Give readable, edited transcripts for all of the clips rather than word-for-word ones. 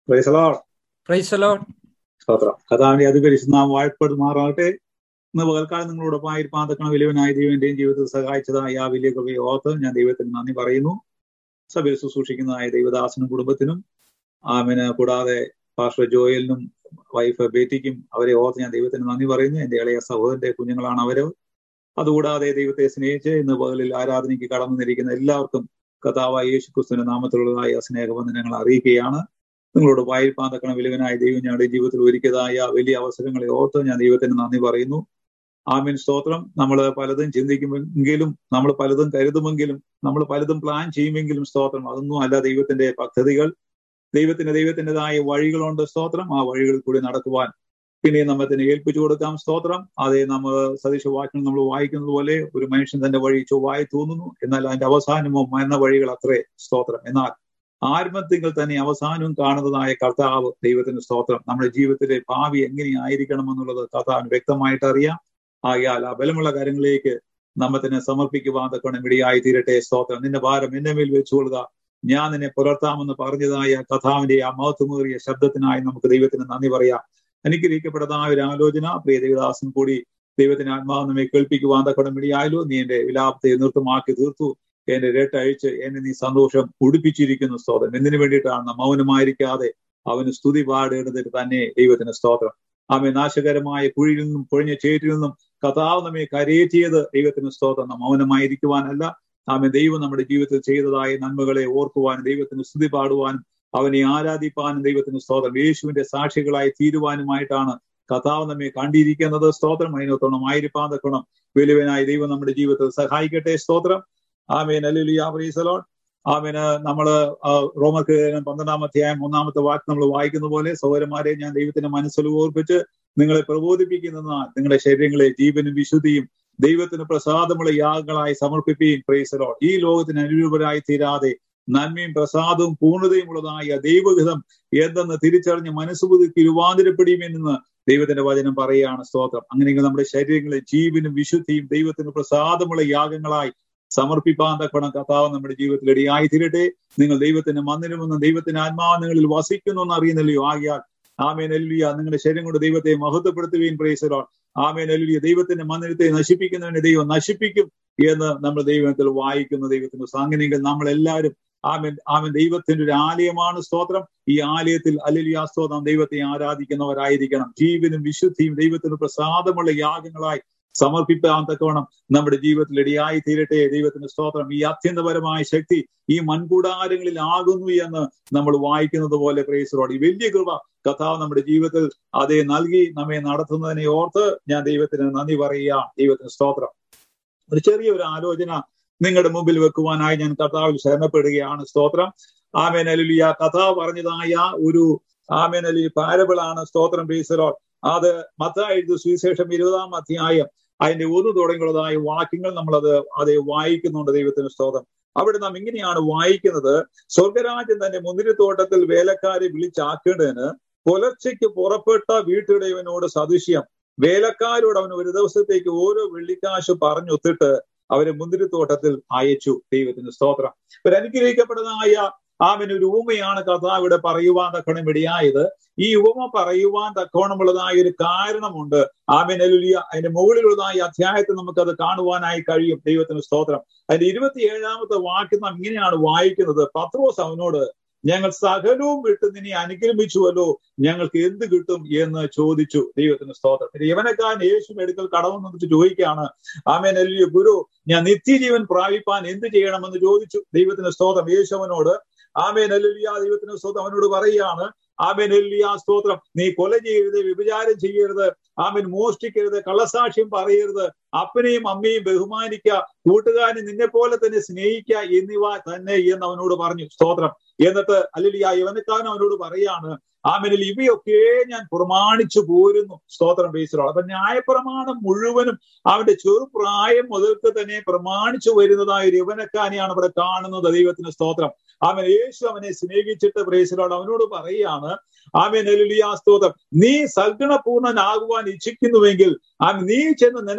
Price the Lord. Praise the Lord. സ്തോത്രം. കർത്താവിന്റെ അതിപരിശുദ്ധനാമം വാഴ്ത്തപ്പെടുമാറാകട്ടെ. ഇന്ന് പകൽക്കാലം നിങ്ങളോടൊപ്പം ആയിരിക്കാൻ തക്കണ വലിയവനായ ദൈവന്റെയും ജീവിതത്തിൽ സഹായിച്ചതായ ആ വലിയ കൃപയെ ഓർത്ത് ഞാൻ ദൈവത്തിന് നന്ദി പറയുന്നു. സഭയിൽ ശുശ്രൂഷിക്കുന്നതായ ദൈവദാസനും കുടുംബത്തിനും കൂടാതെ പാസ്റ്റർ ജോയലിനും വൈഫ് ബേറ്റിക്കും അവരെ ഓർത്ത് ഞാൻ ദൈവത്തിന് നന്ദി പറയുന്നു. എന്റെ ഇളയ സഹോദരന്റെ കുഞ്ഞുങ്ങളാണ് അവര്. അതുകൂടാതെ ദൈവത്തെ സ്നേഹിച്ച് ഇന്ന് പകലിൽ ആരാധനയ്ക്ക് കടന്നു നിന്നിരിക്കുന്ന എല്ലാവർക്കും കർത്താവായ യേശു ക്രിസ്തുവിന്റെ നാമത്തിലുള്ളതായ സ്നേഹവന്ദനങ്ങൾ അറിയിക്കുകയാണ്. നിങ്ങളോട് വായിരിക്കാൻ തക്കണ വലിയവനായ ദൈവം ഞങ്ങളുടെ ജീവിതത്തിൽ ഒരുക്കിയതായ വലിയ അവസരങ്ങളെ ഓർത്ത് ഞാൻ ദൈവത്തിന് നന്ദി പറയുന്നു. ആമീൻ. സ്തോത്രം. നമ്മൾ പലതും ചിന്തിക്കുമെങ്കിലും, നമ്മൾ പലതും കരുതുമെങ്കിലും, നമ്മൾ പലതും പ്ലാൻ ചെയ്യുമെങ്കിലും സ്തോത്രം, അതൊന്നും അല്ല ദൈവത്തിന്റെ പദ്ധതികൾ. ദൈവത്തിൻ്റെതായ വഴികളുണ്ട്. സ്തോത്രം. ആ വഴികളിൽ കൂടി നടക്കുവാൻ പിന്നെ നമ്മെ തന്നെ ഏൽപ്പിച്ചു കൊടുക്കാം. സ്തോത്രം. അതേ നമ്മൾ സദൃശ വാക്യം നമ്മൾ വായിക്കുന്നത് പോലെ ഒരു മനുഷ്യൻ തന്റെ വഴി ചൊവ്വായി തോന്നുന്നു, എന്നാൽ അതിന്റെ അവസാനമോ മരണ വഴികൾ അത്രേ. സ്തോത്രം. എന്നാൽ ആരംഭത്തിൽ തന്നെ അവസാനവും കാണുന്നതായ കർത്താവ് ദൈവത്തിന് സ്തോത്രം. നമ്മുടെ ജീവിതത്തിലെ ഭാവി എങ്ങനെയായിരിക്കണം എന്നുള്ളത് കർത്താവിന് വ്യക്തമായിട്ട് അറിയാം. ആകയാൽ ആ ബലമുള്ള കാര്യങ്ങളിലേക്ക് നമ്മെ തന്നെ സമർപ്പിക്കുവാൻ തക്കവണ്ണം ഇടയായി തീരട്ടെ. സ്തോത്രം. നിന്റെ ഭാരം എന്റെ മേൽ വെച്ചുകൊള്ളുക, ഞാൻ നിന്നെ പുലർത്താമെന്ന് പറഞ്ഞതായ കർത്താവിന്റെ ആ മഹത്വമേറിയ ശബ്ദത്തിനായി നമുക്ക് ദൈവത്തിന് നന്ദി പറയാം. അനുഗ്രഹിക്കപ്പെട്ടതായ ഒരു ആലോചന പ്രിയ ദേവദാസൻ കൂടി ദൈവത്തിന്റെ ആത്മാവ് നമ്മെ കേൾപ്പിക്കുവാൻ തക്കവണ്ണം ഇടയായല്ലോ. നീ എന്റെ വിലാപത്തെ നിർത്തമാക്കി തീർത്തു, എന്റെ രട്ടഴിച്ച് എന്നെ നീ സന്തോഷം ഉടുപ്പിച്ചിരിക്കുന്നു. സ്തോത്രം. എന്തിനു വേണ്ടിയിട്ടാണ് മൗനമായിരിക്കാതെ അവന് സ്തുതി പാടേണ്ടതിന് തന്നെ ദൈവത്തിന് സ്തോത്രം. ആമേ. നാശകരമായ കുഴിയിൽ നിന്നും പൊഴിഞ്ഞ ചേറ്റിൽ നിന്നും കർത്താവ് നമ്മെ കരയേറ്റിയത് ദൈവത്തിന് സ്തോത്രം. മൗനമായിരിക്കുവാനല്ല. ആമേ. ദൈവം നമ്മുടെ ജീവിതത്തിൽ ചെയ്തതായ നന്മകളെ ഓർക്കുവാനും ദൈവത്തിന് സ്തുതി പാടുവാനും അവനെ ആരാധിപ്പാനും ദൈവത്തിന് സ്തോത്രം. യേശുവിന്റെ സാക്ഷികളായി തീരുവാനുമായിട്ടാണ് കർത്താവ് നമ്മെ കണ്ടിരിക്കുന്നത്. സ്തോത്രം. അതിനൊത്തോണം ആയിരിക്കാൻ തക്കണം വലിയവനായ ദൈവം നമ്മുടെ ജീവിതത്തിൽ സഹായിക്കട്ടെ. സ്തോത്രം. ആമേൻ. ഹല്ലേലൂയ. Praise the Lord. ആമേൻ. നമ്മള് റോമർക്ക് 12-ാം അധ്യായം 1-ാമത്തെ വാക്യം നമ്മൾ വായിക്കുന്ന പോലെ, സഹോദരന്മാരെ, ഞാൻ ദൈവത്തിന്റെ മനസ്സിൽ ഓർപ്പിച്ച് നിങ്ങളെ പ്രബോധിപ്പിക്കുന്നതിനാൽ നിങ്ങളുടെ ശരീരങ്ങളെ ജീവനും വിശുദ്ധിയും ദൈവത്തിന് പ്രസാദമുള്ള യാഗങ്ങളായി സമർപ്പിക്കുകയും. Praise the Lord. ഈ ലോകത്തിന് അനുരൂപരായി തീരാതെ നന്മയും പ്രസാദവും പൂർണ്ണതയും ഉള്ളതായ ദൈവഹിതം എന്തെന്ന് തിരിച്ചറിഞ്ഞ് മനസ്സുബുദ്ധിക്ക് രൂപാന്തരപ്പെടുമെന്ന് ദൈവത്തിന്റെ വചനം പറയുകയാണ്. സ്തോത്രം. അങ്ങനെയെങ്കിൽ നമ്മുടെ ശരീരങ്ങളെ ജീവനും വിശുദ്ധിയും ദൈവത്തിന് പ്രസാദമുള്ള യാഗങ്ങളായി സമർപ്പിപ്പാൻ തക്കണം കർത്താവ് നമ്മുടെ ജീവിതത്തിൽ ഇടയായി തീരട്ടെ. നിങ്ങൾ ദൈവത്തിന്റെ മന്ദിരമെന്നും ദൈവത്തിന്റെ ആത്മാവ് നിങ്ങളിൽ വസിക്കുന്നു എന്ന് അറിയുന്നല്ലയോ. ആകിയാൽ ആമേൻ. ഹല്ലേലൂയ. നിങ്ങളുടെ ശരീരം കൊണ്ട് ദൈവത്തെ മഹത്വപ്പെടുത്തുകയും. Praise the Lord. ആമേൻ. ഹല്ലേലൂയ. ദൈവത്തിന്റെ മന്ദിരത്തെ നശിപ്പിക്കുന്നവനെ ദൈവം നശിപ്പിക്കും എന്ന് നമ്മൾ ദൈവത്തിൽ വായിക്കുന്നു. ദൈവത്തിന്റെ അങ്ങനെയെങ്കിൽ നമ്മൾ എല്ലാവരും ആമേൻ ദൈവത്തിന്റെ ഒരു ആലയമാണ്. സ്തോത്രം. ഈ ആലയത്തിൽ ഹല്ലേലൂയ സ്തോത്രം ദൈവത്തെ ആരാധിക്കുന്നവരായിരിക്കണം. ജീവനും വിശുദ്ധിയും ദൈവത്തിന് പ്രസാദമുള്ള യാഗങ്ങളായി സമർപ്പിക്കാൻ തക്കവണ്ണം നമ്മുടെ ജീവിതത്തിൽ ഇടയായി തീരട്ടെ. ദൈവത്തിന്റെ സ്തോത്രം. ഈ അത്യന്തപരമായ ശക്തി ഈ മൺകൂടാരങ്ങളിൽ ആകുന്നു എന്ന് നമ്മൾ വായിക്കുന്നത് പോലെ. Praise the Lord. ഈ വലിയ കൃപ കർത്താവ് നമ്മുടെ ജീവിതത്തിൽ അതേ നൽകി നമ്മെ നടത്തുന്നതിനെ ഓർത്ത് ഞാൻ ദൈവത്തിന് നന്ദി പറയുക. ദൈവത്തിന് സ്തോത്രം. ഒരു ചെറിയൊരു ആലോചന നിങ്ങളുടെ മുമ്പിൽ വെക്കുവാനായി ഞാൻ കർത്താവിൽ ശരണപ്പെടുകയാണ്. സ്തോത്രം. ആമേൻ. ഹല്ലേലൂയ. കർത്താവ് പറഞ്ഞതായ ഒരു ആമേൻ ഹല്ലേലൂയ പാരബിളാണ്. സ്തോത്രം. Praise the Lord. അത് മത്തായി എഴുതിയ സുവിശേഷം 20-ാം അധ്യായം അതിന്റെ 1 തുടങ്ങിയുള്ളതായ വാക്യങ്ങൾ നമ്മളത് വായിക്കുന്നുണ്ട്. ദൈവത്തിന് സ്തോത്രം. അവിടെ നാം ഇങ്ങനെയാണ് വായിക്കുന്നത്: സ്വർഗരാജ്യം തന്റെ മുന്തിരിത്തോട്ടത്തിൽ വേലക്കാരെ വിളിച്ചാക്കേണ്ടതിന് പുലർച്ചയ്ക്ക് പുറപ്പെട്ട വീട്ടുടയവനോട് സദൃശ്യം. വേലക്കാരോട് അവൻ ഒരു ദിവസത്തേക്ക് ഓരോ വെള്ളിക്കാശ് പറഞ്ഞൊത്തിട്ട് അവരെ മുന്തിരിത്തോട്ടത്തിൽ അയച്ചു. ദൈവത്തിന് സ്തോത്രം. ഒരു അനുഗ്രഹിക്കപ്പെട്ടതായ ഒരു ഉപമയാണ് കർത്താവ് ഇവിടെ പറയുവാൻ തക്കോണം ഇടയായത്. ഈ ഉപമ പറയുവാൻ തക്കോണമുള്ളതായ ഒരു കാരണമുണ്ട്. ആമേൻ. ഹല്ലേലൂയ. അതിന്റെ മുകളിലുള്ളതായ അധ്യായത്തിൽ നമുക്കത് കാണുവാനായി കഴിയും. ദൈവത്തിന് സ്തോത്രം. അതിന്റെ 27-ാമത്തെ വാക്യം നാം ഇങ്ങനെയാണ് വായിക്കുന്നത്: പത്രോസ് അവനോട്, ഞങ്ങൾ സകലവും വിട്ട് നിന്നെ അനുഗ്രഹിച്ചുവല്ലോ, ഞങ്ങൾക്ക് എന്ത് കിട്ടും എന്ന് ചോദിച്ചു. ദൈവത്തിന് സ്തോത്രം. യവനക്കാരൻ യേശു എടുക്കൽ കടമെന്നിട്ട് ചോദിക്കുകയാണ്. ആമേൻ. ഹല്ലേലൂയ. ഗുരു, ഞാൻ നിത്യജീവൻ പ്രാപിപ്പാൻ എന്ത് ചെയ്യണമെന്ന് ചോദിച്ചു. ദൈവത്തിന് സ്തോത്രം. യേശു അവനോട് ആമേൻ. ഹല്ലേലൂയ. ദൈവത്തിന് സ്തോത്രം. അവനോട് പറയുകയാണ്. ആമേൻ. ഹല്ലേലൂയ. സ്തോത്രം. നീ കൊല ചെയ്യരുത്, വ്യഭിചാരം ചെയ്യരുത്, ആമേൻ മോഷ്ടിക്കരുത്, കള്ളസാക്ഷ്യം പറയരുത്, അപ്പനെയും അമ്മയും ബഹുമാനിക്കുക, കൂട്ടുകാരനെ നിന്നെ പോലെ തന്നെ സ്നേഹിക്കുക എന്നിവ തന്നെ എന്ന് അവനോട് പറഞ്ഞു. സ്തോത്രം. എന്നിട്ട് ഹല്ലേലൂയ യവനക്കാരൻ അവനോട് പറയാണ്, ആമേനിൽ ഇവയൊക്കെ ഞാൻ പ്രമാണിച്ചു പോരുന്നു. സ്തോത്രം. Praise the Lord. അപ്പൊ ന്യായപ്രമാണം മുഴുവനും അവന്റെ ചെറുപ്രായം മുതൽക്ക് തന്നെ പ്രമാണിച്ചു വരുന്നതായ ഒരു യവനക്കാരെയാണ് ഇവിടെ കാണുന്നത്. ദൈവത്തിന് സ്തോത്രം. ആമേൻ. യേശു അവനെ സ്നേഹിച്ചിട്ട് പ്രൈസ് ദി ലോർഡ് അവനോട് പറയാണ്, ആമേൻ. ഹല്ലേലൂയ. സ്തോത്രം. നീ സൽഗുണപൂർണ്ണനാകുവാൻ ഇച്ഛിക്കുന്നുവെങ്കിൽ നീ ചെന്ന് നിനക്കുള്ളത്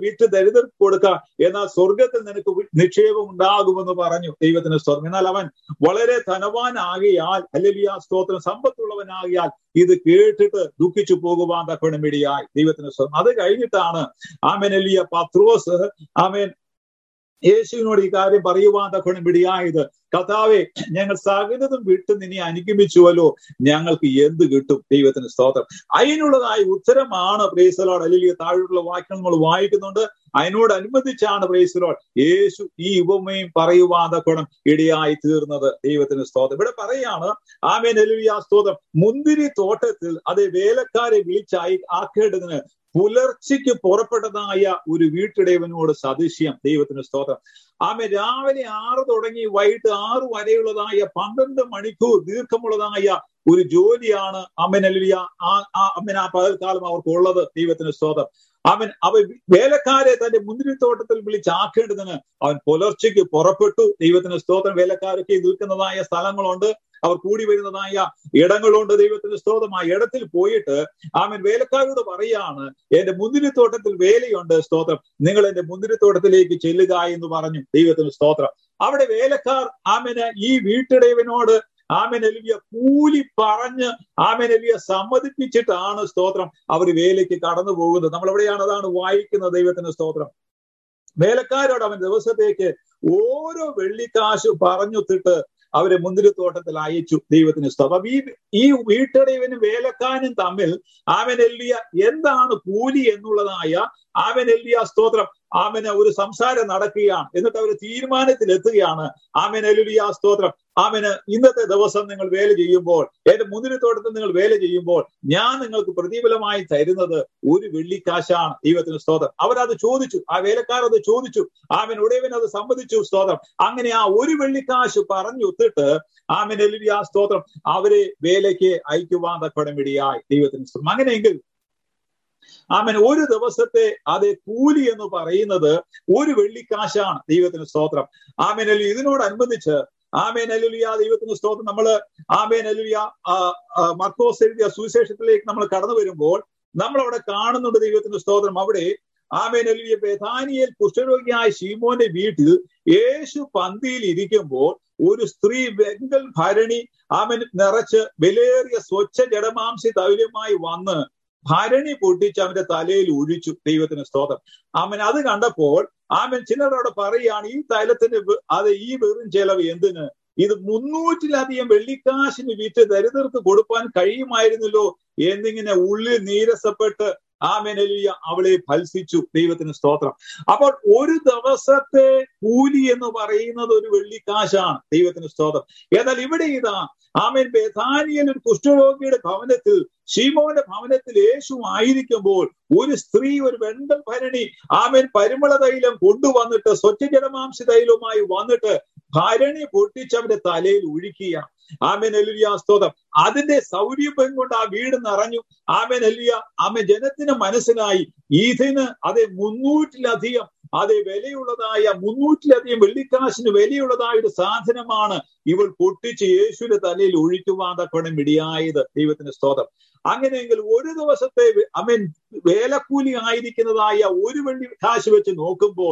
വിറ്റ് ദരിദ്രർക്ക് കൊടുക്കുക, എന്നാൽ സ്വർഗത്തിൽ നിനക്ക് നിക്ഷേപം ഉണ്ടാകുമെന്ന് പറഞ്ഞു. ദൈവത്തിന് സ്തോത്രം. എന്നാൽ അവൻ വളരെ ധനവാനാകിയാൽ, ഹല്ലേലൂയ സ്തോത്രം, സമ്പത്തുള്ളവനാകിയാൽ ഇത് കേട്ടിട്ട് ദുഃഖിച്ചു പോകുവാൻ തക്കവണ്ണം ഇടയായി. ദൈവത്തിന് സ്തോത്രം. അത് കഴിഞ്ഞിട്ടാണ് ആമേൻ ഹല്ലേലൂയ പത്രോസ് ആമേൻ യേശുവിനോട് ഈ കാര്യം പറയുവാൻ തക്കവണ്ണം ഇടയായത്. കർത്താവേ, ഞങ്ങൾ സകലതും വിട്ട് നിന്നെ അനുഗമിച്ചുവല്ലോ, ഞങ്ങൾക്ക് എന്ത് കിട്ടും? ദൈവത്തിന് സ്തോത്രം. അതിനുള്ളതായ ഉത്തരമാണ് പ്രൈസ് ദി ലോർഡ്. ഹല്ലേലൂയ. താഴെയുള്ള വാക്യം നമ്മൾ വായിക്കുന്നുണ്ട്. അതിനോടനുബന്ധിച്ചാണ് പ്രൈസ് ദി ലോർഡ് യേശു ഈ ഉപമയും പറയുവാൻ തക്കവണ്ണം ഇടയായി തീർന്നത്. ദൈവത്തിന് സ്തോത്രം. ഇവിടെ പറയാണ് ആമേൻ ഹല്ലേലൂയ സ്തോത്രം, മുന്തിരി തോട്ടത്തിൽ അത് വേലക്കാരെ വിളിച്ചായി ആക്കേണ്ടതിന് പുലർച്ചയ്ക്ക് പുറപ്പെട്ടതായ ഒരു വീട്ടുടയവനോട് സദൃശ്യം. ദൈവത്തിന് സ്തോത്രം. ആമേൻ രാവിലെ 6 തുടങ്ങി വൈകിട്ട് 6 വരെയുള്ളതായ 12 മണിക്കൂർ ദീർഘമുള്ളതായ ഒരു ജോലിയാണ് ആമേൻ ഹല്ലേലൂയ ആമേൻ ആ പകൽക്കാലം അവർക്കുള്ളത്. ദൈവത്തിന് സ്തോത്രം. അവൻ വേലക്കാരെ തന്റെ മുന്തിരിത്തോട്ടത്തിൽ വിളിച്ചാക്കേണ്ടതിന് അവൻ പുലർച്ചയ്ക്ക് പുറപ്പെട്ടു. ദൈവത്തിന് സ്തോത്രം. വേലക്കാരൊക്കെ നിൽക്കുന്നതായ സ്ഥലങ്ങളുണ്ട്, അവർ കൂടി വരുന്നതായ ഇടങ്ങളുണ്ട്. ദൈവത്തിന് സ്തോത്രം. ആ ഇടത്തിൽ പോയിട്ട് ആമൻ വേലക്കാരോട് പറയാണ്, എന്റെ മുന്തിരിത്തോട്ടത്തിൽ വേലയുണ്ട്, സ്തോത്രം, നിങ്ങൾ എന്റെ മുന്തിരിത്തോട്ടത്തിലേക്ക് ചെല്ലുക എന്ന് പറഞ്ഞു. ദൈവത്തിന് സ്തോത്രം. അവിടെ വേലക്കാർ ആമന് ഈ വീട്ടുടയവനോട് ആമേൻ ഹല്ലേലൂയ കൂലി പറഞ്ഞ് ആമേൻ ഹല്ലേലൂയ സമ്മതിപ്പിച്ചിട്ടാണ് സ്തോത്രം അവർ വേലയ്ക്ക് കടന്നു പോകുന്നത്. നമ്മൾ എവിടെയാണ് അതാണ് വായിക്കുന്നത്. ദൈവത്തിന് സ്തോത്രം. വേലക്കാരോട് അവൻ ദിവസത്തേക്ക് ഓരോ വെള്ളിക്കാശ് പറഞ്ഞൊത്തിട്ട് അവരെ മുന്തിരിത്തോട്ടത്തിൽ അയച്ചു. ദൈവത്തിന് സ്തോത്രം. ഈ വീട്ടുടയവനും വേലക്കാരനും തമ്മിൽ ആമേൻ ഹല്ലേലൂയ എന്താണ് കൂലി എന്നുള്ളതായ ആമേൻ ഹല്ലേലൂയ സ്തോത്രം ആമേന് ഒരു സംസാരം നടക്കുകയാണ്. എന്നിട്ട് അവർ തീരുമാനത്തിലെത്തുകയാണ്. ആമേൻ ഹല്ലേലൂയ സ്തോത്രം. ആമേന് ഇന്നത്തെ ദിവസം നിങ്ങൾ വേല ചെയ്യുമ്പോൾ, എന്റെ മുന്തിരിത്തോട്ടത്തിൽ നിങ്ങൾ വേല ചെയ്യുമ്പോൾ ഞാൻ നിങ്ങൾക്ക് പ്രതിഫലമായി തരുന്നത് ഒരു വെള്ളിക്കാശാണ്. ദൈവത്തിന് സ്തോത്രം. അവരത് ചോദിച്ചു, ആ വേലക്കാരത് ചോദിച്ചു. ആമേൻ ഉടയവൻ അത് സമ്മതിച്ചു. സ്തോത്രം. അങ്ങനെ ആ ഒരു വെള്ളിക്കാശ് പറഞ്ഞൊത്തിട്ട് ആമേൻ ഹല്ലേലൂയ സ്തോത്രം അവരെ വേലയ്ക്ക് അയക്കുവാൻ തക്കവണ്ണം ഇടയായി. ദൈവത്തിന് സ്തോത്രം. അങ്ങനെയെങ്കിൽ ആമേൻ ഒരു ദിവസത്തെ അതേ കൂലി എന്ന് പറയുന്നത് ഒരു വെള്ളിക്കാശാണ്. ദൈവത്തിന് സ്തോത്രം. ആമേൻ ഹല്ലേലൂയ. ഇതിനോടനുബന്ധിച്ച് ആമേൻ ഹല്ലേലൂയ ദൈവത്തിന് സ്തോത്രം നമ്മള് ആമേൻ ഹല്ലേലൂയ മർക്കോസ് എഴുതിയ സുവിശേഷത്തിലേക്ക് നമ്മൾ കടന്നു വരുമ്പോൾ നമ്മൾ അവിടെ കാണുന്നുണ്ട്. ദൈവത്തിന് സ്തോത്രം. അവിടെ ആമേൻ ഹല്ലേലൂയ ബേഥാനിയയിൽ കുഷ്ഠരോഗിയായ ശീമോന്റെ വീട്ടിൽ യേശു പന്തിയിൽ ഇരിക്കുമ്പോൾ ഒരു സ്ത്രീ വെങ്കൽ ഭരണി ആമേൻ നിറച്ച് വിലയേറിയ സ്വച്ഛ ജഡമാംസി തൈലമായി വന്ന് ഭരണി പൊട്ടിച്ച് അവന്റെ തലയിൽ ഒഴിച്ചു. ദൈവത്തിന് സ്തോത്രം. ആമൻ അത് കണ്ടപ്പോൾ ആമൻ ചിലരോട് പറയുകയാണ്, ഈ തൈലത്തിന് ഈ വെറും ചെലവ് എന്തിന്? ഇത് 300-ലധികം വെള്ളിക്കാശിന് വിറ്റ് ദരിദ്രർക്ക് കൊടുക്കാൻ കഴിയുമായിരുന്നല്ലോ എന്നിങ്ങനെ ഉള്ളിൽ നീരസപ്പെട്ട് ആമേൻ ഹല്ലേലൂയ അവളെ ഭത്സിച്ചു. ദൈവത്തിന് സ്തോത്രം. അപ്പോൾ ഒരു ദിവസത്തെ കൂലി എന്ന് പറയുന്നത് ഒരു വെള്ളിക്കാശാണ്. ദൈവത്തിന് സ്തോത്രം. എന്നാൽ ഇവിടെ ഇതാ ആമേൻ ബേഥാനിയയിൽ ഒരു കുഷ്ഠരോഗിയുടെ ഭവനത്തിൽ, ശീമോന്റെ ഭവനത്തിൽ യേശു ആയിരിക്കുമ്പോൾ ഒരു സ്ത്രീ ഒരു വെങ്കൽ ഭരണി ആമേൻ പരിമള തൈലം കൊണ്ടുവന്നിട്ട് സ്വച്ഛജഡമാംസി തൈലവുമായി വന്നിട്ട് ഭരണി പൊട്ടിച്ചവന്റെ തലയിൽ ഒഴിക്കുക. ആമേൻ ഹല്ലേലൂയ സ്തോത്രം. അതിന്റെ സൗരഭ്യം കൊണ്ട് ആ വീട് നിറഞ്ഞു. Amen hallelujah. ആമേൻ ജനത്തിന് മനസ്സിലായി ഇതിന് അതേ 300-ലധികം അതേ വിലയുള്ളതായ 300-ലധികം വെള്ളിക്കാശിന് വിലയുള്ളതായ ഒരു സാധനമാണ് ഇവൾ പൊട്ടിച്ച് യേശുവിന്റെ തലയിൽ ഒഴിക്കുവാൻ തക്കവണ്ണം ഇടയായത്. ദൈവത്തിന്റെ സ്തോത്രം. അങ്ങനെയെങ്കിൽ ഒരു ദിവസത്തെ ആമേൻ വേലക്കൂലി ആയിരിക്കുന്നതായ ഒരു വെള്ളിക്കാശ് വെച്ച് നോക്കുമ്പോൾ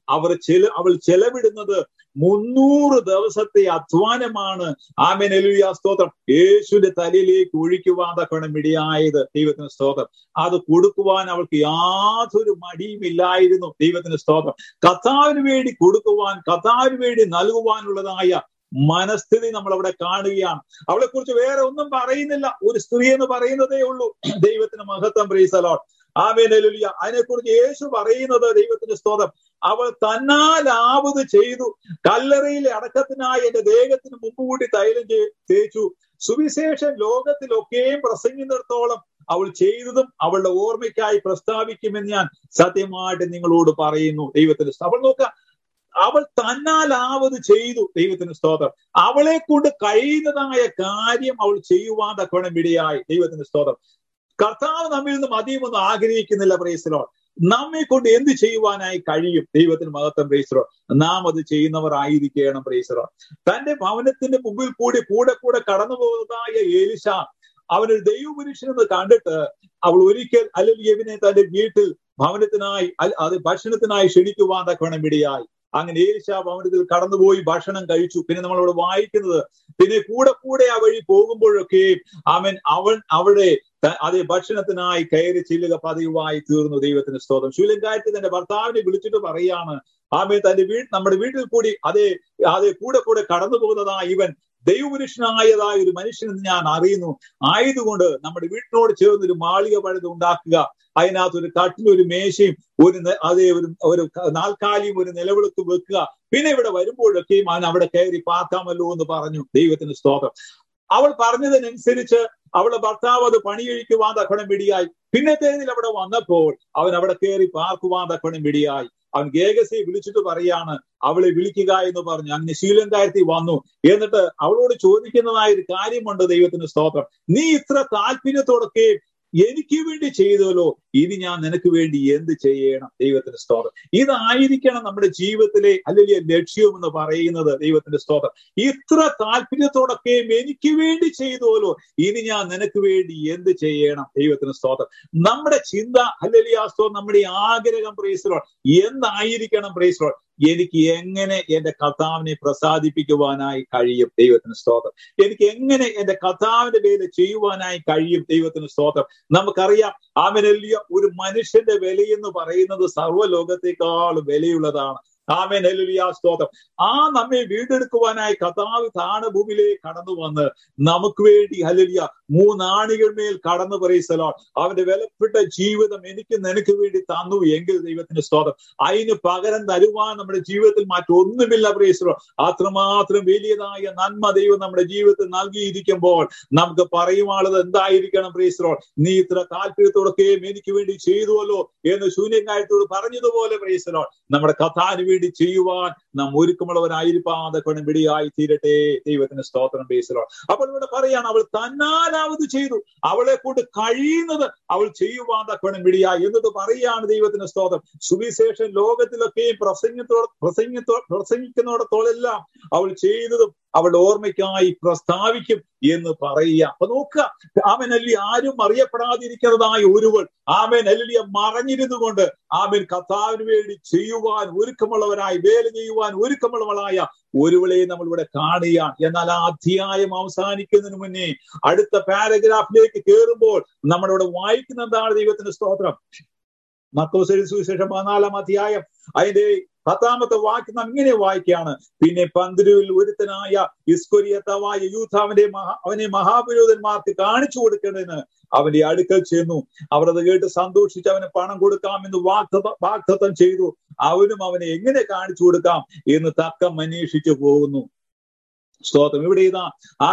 അവൾ ചെലവിടുന്നത് 300 ദിവസത്തെ അധ്വാനമാണ്. ആമേൻ ഹല്ലേലൂയ സ്തോത്രം യേശുവിന്റെ തലയിലേക്ക് ഒഴിക്കുവാൻ തക്കവണ്ണം ഇടയായത്. ദൈവത്തിന് സ്തോത്രം. അത് കൊടുക്കുവാൻ അവൾക്ക് യാതൊരു മടിയും ഇല്ലായിരുന്നു. ദൈവത്തിന് സ്തോത്രം. കർത്താവിന് വേണ്ടി കൊടുക്കുവാൻ, കർത്താവിന് വേണ്ടി നൽകുവാനുള്ളതായ മനസ്ഥിതി നമ്മൾ അവിടെ കാണുകയാണ്. അവളെ കുറിച്ച് വേറെ ഒന്നും പറയുന്നില്ല. ഒരു സ്ത്രീ എന്ന് പറയുന്നതേ ഉള്ളൂ. ദൈവത്തിന് മഹത്വം. Praise the Lord. ആമേൻ ഹല്ലേലൂയ. അതിനെക്കുറിച്ച് യേശു പറയുന്നത് ദൈവത്തിന്റെ സ്തോത്രം, അവൾ തന്നാലാവത് ചെയ്തു. കല്ലറയിലെ അടക്കത്തിനായി എന്റെ ദേഹത്തിന് മുമ്പ് കൂടി തൈലം തേച്ചു. സുവിശേഷം ലോകത്തിലൊക്കെയും പ്രസംഗിച്ചിടത്തോളം അവൾ ചെയ്തതും അവളുടെ ഓർമ്മയ്ക്കായി പ്രസ്താവിക്കുമെന്ന് ഞാൻ സത്യമായിട്ട് നിങ്ങളോട് പറയുന്നു. ദൈവത്തിന്റെ അവൾ നോക്കുക, അവൾ തന്നാലാവത് ചെയ്തു. ദൈവത്തിന് സ്തോത്രം. അവളെ കൊണ്ട് കഴിയുന്നതായ കാര്യം അവൾ ചെയ്യുവാൻ തക്കവണ്ണം ഇടയായി. ദൈവത്തിന് സ്തോത്രം. കർത്താവ് നമ്മിൽ നിന്ന് മതിയുമൊന്നും ആഗ്രഹിക്കുന്നില്ല. Praise the Lord. നമ്മെ കൊണ്ട് എന്ത് ചെയ്യുവാനായി കഴിയും? ദൈവത്തിന് മഹത്വം. Praise the Lord. നാം അത് ചെയ്യുന്നവർ ആയിരിക്കണം. Praise the Lord. തന്റെ ഭവനത്തിന്റെ മുമ്പിൽ കൂടെ കടന്നു പോകുന്നതായ എലീശ അവനൊരു ദൈവപുരുഷനെന്ന് കണ്ടിട്ട് അവൾ ഒരിക്കൽ ഹല്ലേലൂയവിനെ തന്റെ വീട്ടിൽ ഭവനത്തിനായി അത് ഭക്ഷണത്തിനായി ക്ഷണിക്കുവാൻ തക്കവണ്ണം ഇടയായി. അങ്ങനെ ഏലിശാ ഭവനത്തിൽ കടന്നുപോയി ഭക്ഷണം കഴിച്ചു. പിന്നെ നമ്മളവിടെ വായിക്കുന്നത്, പിന്നെ കൂടെ ആ വഴി പോകുമ്പോഴൊക്കെ അവൻ അവിടെ അതേ ഭക്ഷണത്തിനായി കയറി ചെല്ലുക പതിവായി തീർന്നു. ദൈവത്തിന് സ്തോത്രം. ശൂലങ്കാരത്തി തന്റെ ഭർത്താവിനെ വിളിച്ചിട്ട് പറയാണ്, തന്റെ നമ്മുടെ വീട്ടിൽ കൂടി അതേ കൂടെ കടന്നു പോകുന്നതായ ഇവൻ ദൈവപുരുഷനായതായ ഒരു മനുഷ്യനെന്ന് ഞാൻ അറിയുന്നു. ആയതുകൊണ്ട് നമ്മുടെ വീട്ടിനോട് ചേർന്ന് ഒരു മാളിക പണിത് ഉണ്ടാക്കുക, അതിനകത്ത് ഒരു കട്ടിലും ഒരു മേശയും ഒരു നാൽക്കാലിയും ഒരു നിലവിളക്ക് വെക്കുക. പിന്നെ ഇവിടെ വരുമ്പോഴൊക്കെയും അവൻ അവിടെ കയറി പാർക്കാമല്ലോ എന്ന് പറഞ്ഞു. ദൈവത്തിന് സ്തോത്രം. അവൾ പറഞ്ഞതിനനുസരിച്ച് അവളുടെ ഭർത്താവ് അത് പണി കഴിക്കുവാൻ തക്കവണ്ണം ഇടയായി. പിന്നത്തേതിൽ അവിടെ വന്നപ്പോൾ അവൻ അവിടെ കയറി പാർക്കുവാൻ തക്കവണ്ണം ഇടയായി. അവൻ ഗേഹസിയെ വിളിച്ചിട്ട് പറയാണ്, അവളെ വിളിക്കുക എന്ന് പറഞ്ഞു. അങ്ങനെ ശൂലങ്കാരത്തി വന്നു. എന്നിട്ട് അവളോട് ചോദിക്കുന്നതായ ഒരു കാര്യമുണ്ട്. ദൈവത്തിന് സ്തോത്രം. നീ ഇത്ര താല്പര്യത്തോടൊക്കെ എനിക്ക് വേണ്ടി ചെയ്തല്ലോ, ഇനി ഞാൻ നിനക്ക് വേണ്ടി എന്ത് ചെയ്യണം? ദൈവത്തിന്റെ സ്തോത്രം. ഇതായിരിക്കണം നമ്മുടെ ജീവിതത്തിലെ അല്ലെങ്കിൽ ലക്ഷ്യം എന്ന് പറയുന്നത്. ദൈവത്തിന്റെ സ്തോത്രം. ഇത്ര താല്പര്യത്തോടൊക്കെ എനിക്ക് വേണ്ടി ചെയ്തോലോ, ഇനി ഞാൻ നിനക്ക് വേണ്ടി എന്ത് ചെയ്യണം? ദൈവത്തിന് സ്തോത്രം. നമ്മുടെ ചിന്ത അല്ലെങ്കിൽ നമ്മുടെ ആഗ്രഹം പ്രൈസ് ലോർഡ് എന്തായിരിക്കണം? പ്രൈസ് ലോർഡ്, എനിക്ക് എങ്ങനെ എന്റെ കർത്താവിനെ പ്രസാദിപ്പിക്കുവാനായി കഴിയും? ദൈവത്തിന് സ്തോത്രം. എനിക്ക് എങ്ങനെ എന്റെ കർത്താവിന്റെ പേര് ചെയ്യുവാനായി കഴിയും? ദൈവത്തിന് സ്തോത്രം. നമുക്കറിയാം, ഒരു മനുഷ്യന്റെ വിലയെന്ന് പറയുന്നത് സർവ്വലോകത്തെക്കാളും വിലയുള്ളതാണ്. ആമേൻ, ഹല്ലേലൂയ, സ്തോത്രം. നമ്മെ വീണ്ടെടുക്കുവാനായി കർത്താവ് താണഭൂമിയിലേക്ക് കടന്നു വന്ന് നമുക്ക് വേണ്ടി ഹല്ലേലൂയ 3 ആണികൾ മേൽ കടന്നു പറയിച്ചല്ലോ. അവന്റെ വിലപ്പെട്ട ജീവിതം എനിക്ക് നിനക്ക് വേണ്ടി തന്നു എങ്കിൽ ദൈവത്തിന് സ്തോത്രം. അതിന് പകരം തരുവാൻ നമ്മുടെ ജീവിതത്തിൽ മറ്റൊന്നുമില്ല. പ്രൈസലോ, അത്രമാത്രം വലിയതായ നന്മ ദൈവം നമ്മുടെ ജീവിതത്തിൽ നൽകിയിരിക്കുമ്പോൾ നമുക്ക് പറയുവാനുള്ളത് എന്തായിരിക്കണം? പ്രൈസലോ, നീ ഇത്ര താല്പര്യത്തോടൊക്കെയും എനിക്ക് വേണ്ടി ചെയ്തുവല്ലോ എന്ന് ശൂന്യകാര്യത്തോട് പറഞ്ഞതുപോലെ പ്രൈസലോ, നമ്മുടെ കഥാന് വേണ്ടി ചെയ്യുവാൻ നാം ഒരുക്കമുള്ളവരായിരിക്കാതെ കൊണ്ട് വിടിയായി തീരട്ടെ. ദൈവത്തിന് സ്തോത്രം. പ്രൈസലോ. അപ്പോൾ ഇവിടെ പറയാണ്, അവൾ തന്നാലാവത് ചെയ്തു, അവളെ കൊണ്ട് കഴിയുന്നത് അവൾ ചെയ്യുവാൻ തക്കവണ്ണം വിടിയായി. എന്നിട്ട് പറയാണ് ദൈവത്തിന് സ്തോത്രം, സുവിശേഷം ലോകത്തിലൊക്കെയും പ്രസംഗിക്കുന്നിടത്തോളെല്ലാം അവൾ ചെയ്തതും അവളുടെ ഓർമ്മയ്ക്കായി പ്രസ്താവിക്കും എന്ന് പറയുക. അപ്പൊ നോക്കുക, ആമേൻ, ആരും അറിയപ്പെടാതിരിക്കുന്നതായ ഒരുവൾ മറഞ്ഞിരുന്നു കൊണ്ട് കർത്താവിന് വേണ്ടി ചെയ്യുവാൻ ഒരുക്കമുള്ളവരായി, വേല ചെയ്യുവാൻ ഒരുക്കമുള്ളവളായ ഒരുവളെ നമ്മൾ ഇവിടെ കാണുകയാണ്. എന്നാൽ ആ അധ്യായം അവസാനിക്കുന്നതിന് മുന്നേ അടുത്ത പാരഗ്രാഫിലേക്ക് കയറുമ്പോൾ നമ്മളിവിടെ വായിക്കുന്ന എന്താണ്? ദൈവത്തിന്റെ സ്തോത്രം. മർക്കോസ് സുവിശേഷം 14-ാം അധ്യായം അതിന്റെ 10-ാമത്തെ വാക്യം നാം ഇങ്ങനെ വായിക്കുകയാണ്. പിന്നെ പന്തിരുവിൽ ഒരുത്തനായ ഇസ്കോരിയത്താവായ യൂദാ അവനെ മഹാപുരോഹിതന്മാർക്ക് കാണിച്ചു കൊടുക്കേണ്ടതിന് അവന്റെ അടുക്കൽ ചെന്നു. അവർ അത് കേട്ട് സന്തോഷിച്ച് അവന് പണം കൊടുക്കാമെന്ന് വാഗ്ദത്തം ചെയ്തു. അവനും അവനെ എങ്ങനെ കാണിച്ചു കൊടുക്കാം എന്ന് തക്കം അന്വേഷിച്ചു പോകുന്നു. സ്തോത്രം. ഇവിടെ ഇതാ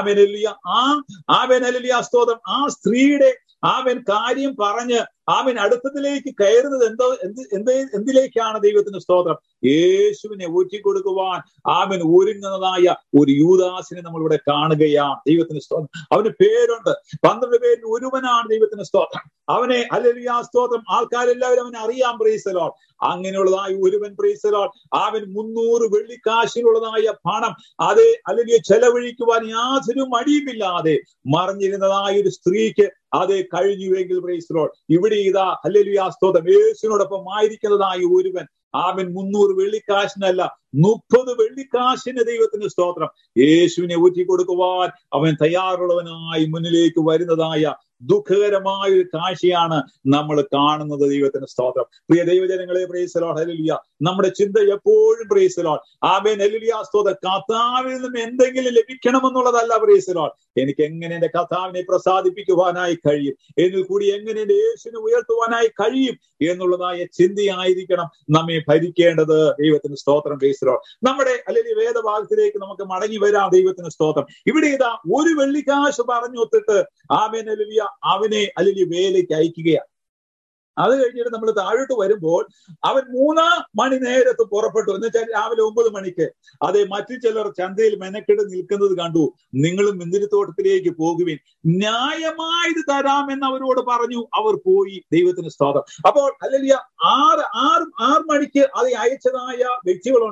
ആമേൻ, സ്തോത്രം. ആ സ്ത്രീയുടെ കാര്യം പറഞ്ഞ് അടുത്തതിലേക്ക് കയറുന്നത് എന്തിലേക്കാണ്? ദൈവത്തിന് സ്തോത്രം. യേശുവിനെ ഊറ്റിക്കൊടുക്കുവാൻ ഒരുങ്ങുന്നതായ ഒരു യൂദാസിനെ നമ്മൾ ഇവിടെ കാണുകയാണ്. ദൈവത്തിന് സ്തോത്രം. അവന് പേരുണ്ട്, 12 പേരിൽ ഒരുവനാണ്. ദൈവത്തിന് സ്തോത്രം. അവനെ ഹല്ലേലൂയ, സ്തോത്രം, ആൾക്കാരെല്ലാവരും അവനെ അറിയാം. Praise Lord. അങ്ങനെയുള്ളതായ ഒരുവൻ, പ്രൈസ് ലോർഡ്, 300 വെള്ളിക്കാശിനുള്ളതായ പണം അല്ലെങ്കിൽ ചെലവഴിക്കുവാൻ യാതൊരു മടിയുമില്ലാതെ മറിഞ്ഞിരുന്നതായ ഒരു സ്ത്രീക്ക് കഴിഞ്ഞുവെങ്കിൽ, പ്രൈസ് ലോർഡ്, ഇവിടെ ഇതാ ഹല്ലേലൂയ, സ്തോത്രം, യേശുവിനോടൊപ്പം ആയിരിക്കുന്നതായ ഒരുവൻ 300 വെള്ളിക്കാശിനല്ല 30 വെള്ളിക്കാശിന് ദൈവത്തിന് സ്തോത്രം യേശുവിനെ ഊറ്റിക്കൊടുക്കുവാൻ അവൻ തയ്യാറുള്ളവനായി മുന്നിലേക്ക് വരുന്നതായ ദുഃഖകരമായ ഒരു കാഴ്ചയാണ് നമ്മൾ കാണുന്നത്. ദൈവത്തിന് സ്തോത്രം. പ്രിയ ദൈവജനങ്ങളെ, പ്രൈസ് ലോർഡ്, ഹല്ലേലൂയ. നമ്മുടെ ചിന്ത എപ്പോഴും, പ്രൈസ് ലോർഡ്, ആമേൻ, ഹല്ലേലൂയ, സ്തോത്രം, കർത്താവിൽ നിന്നും എന്തെങ്കിലും ലഭിക്കണമെന്നുള്ളതല്ല. പ്രൈസ് ലോർഡ്, എനിക്ക് എങ്ങനെ എന്റെ കർത്താവിനെ പ്രസാദിപ്പിക്കുവാനായി കഴിയും, എന്നിൽ കൂടി എങ്ങനെ എന്റെ യേശുവിനെ ഉയർത്തുവാനായി കഴിയും എന്നുള്ളതായ ചിന്തയായിരിക്കണം നമ്മെ ഭരിക്കേണ്ടത്. ദൈവത്തിന് സ്തോത്രം. Praise Lord. നമ്മുടെ അല്ലെങ്കിൽ വേദഭാഗത്തിലേക്ക് നമുക്ക് മടങ്ങി വരാം. ദൈവത്തിന് സ്തോത്രം. ഇവിടെ ഇതാ ഒരു വെള്ളിക്കാശ് പറഞ്ഞൊത്തിട്ട് ആമേൻ, ഹല്ലേലൂയ, അവനെ അല്ലെങ്കിൽ വേലയ്ക്ക് അയക്കുകയാണ്. അത് കഴിഞ്ഞിട്ട് നമ്മൾ താഴോട്ട് വരുമ്പോൾ അവൻ 3 മണി നേരത്ത് പുറപ്പെട്ടു. എന്ന് വെച്ചാൽ രാവിലെ 9 മണിക്ക്. മറ്റു ചിലർ ചന്തയിൽ മെനക്കെട്ട് നിൽക്കുന്നത് കണ്ടു. നിങ്ങളും മുന്തിരിത്തോട്ടത്തിലേക്ക് പോകുവിൻ, ന്യായമായത് തരാമെന്ന് അവരോട് പറഞ്ഞു. അവർ പോയി. ദൈവത്തിന് സ്തോത്രം. അപ്പോൾ ഹല്ലേലൂയ, 6 മണിക്ക് അയച്ചതായ വ്യക്തികളുണ്ട്.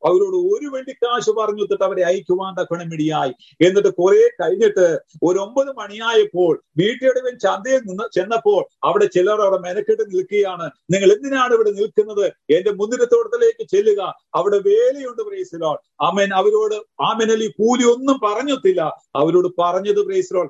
അവരോട് ഒരു വെള്ളിക്കാശ് പറഞ്ഞിട്ട് അവരെ അയക്കുവാൻ തക്കണമിടിയായി. എന്നിട്ട് കുറെ കഴിഞ്ഞിട്ട് ഒരു 9 മണിയായപ്പോൾ വീട്ടുടവൻ ചന്തയിൽ നിന്ന് ചെന്നപ്പോൾ അവിടെ ചിലർ അവിടെ മെനക്കെട്ട് നിൽക്കുകയാണ്. നിങ്ങൾ എന്തിനാണ് ഇവിടെ നിൽക്കുന്നത്? എന്റെ മുന്തിരിത്തോട്ടത്തിലേക്ക് ചെല്ലുക, അവിടെ വേലയുണ്ട്. Praise the Lord. ആമേൻ. അവരോട് ആമേനലി കൂലി ഒന്നും പറഞ്ഞിട്ടില്ല. അവരോട് പറഞ്ഞത് പ്രൈസ് ദി ലോർഡ്,